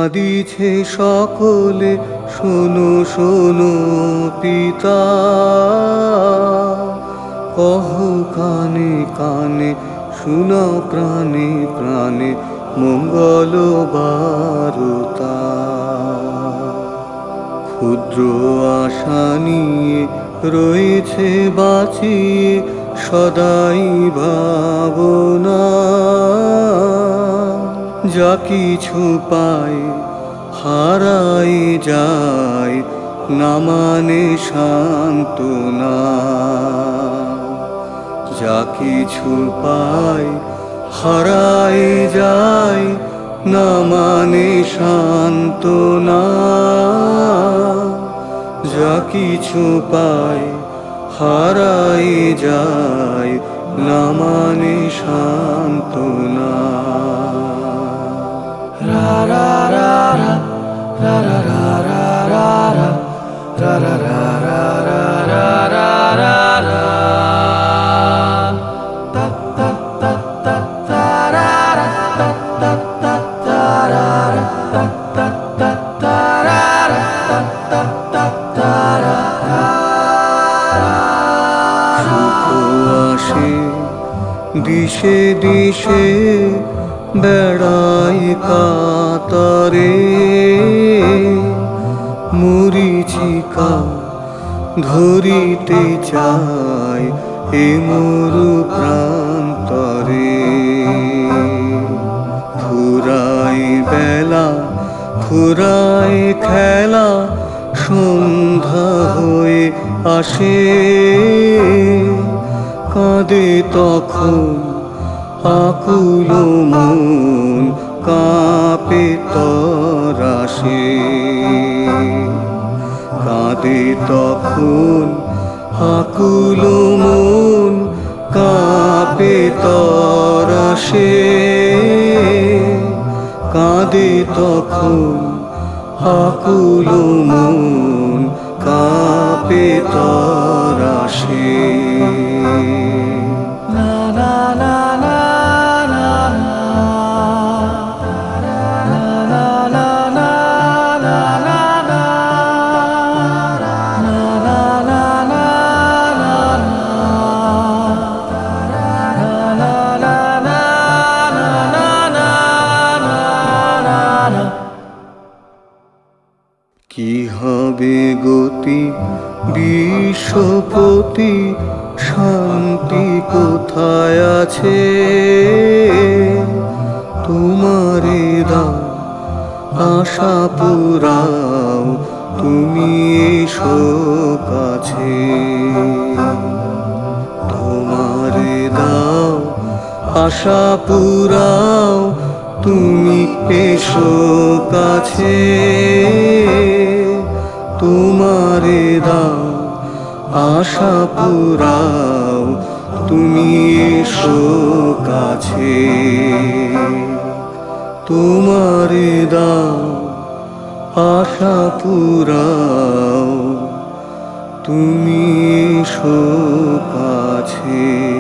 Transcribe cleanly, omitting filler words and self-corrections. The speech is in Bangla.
কাঁদিছে সকলে, শোনো শোনো পিতা, কহ কানে কানে, শোনাও প্রাণে প্রাণে মঙ্গল বারতা। ক্ষুদ্র আশা নিয়ে রয়েছে বাঁচিয়ে সদাই ভাবনা, যা কিছু পাই হারাই যায়, না মানে সান্ত্বনা। যা কিছু পাই হারাই যায়, না মানে সান্ত্বনা। যা কিছু পাই হারাই যায়, না মানে সান্ত্বনা। রা রা রা রা রা রা রা রা রা রা রা রা রা রা রা রা রা তা তা তা তা তা রা রা তা তা তা তা রা রা তা তা তা তা রা রা তা তা তা তা রা রা। সুখ আসে দিশে দিশে, বেড়াই কাতারে, মরিচিকা ধরিতে চাই এ মরু প্রান্তরে। ফুরাই বেলা ফুরাই খেলা, সন্ধ্যা হয়ে আসে, কাঁদে তখন আকুল মন, কাঁপে তরাসে। কাঁদে তখন আকুল মন, কাঁপে তরাসে। কাঁদে তখন আকুল মন, কাঁপে তরাসে। লা লা লা লা লা কি হবে গতি বিশ্বপতি, শান্তি কোথায় আছে? তোমারে দাও আশা পুরাও, তুমি এসো কাছে। তোমারে দাও আশা পুরাও, তুমি এসো কাছে। তোমারে দাও আশা পুরাও, তুমি এসো কাছে। তোমারে দাও আশা পুরাও, তুমি এসো কাছে।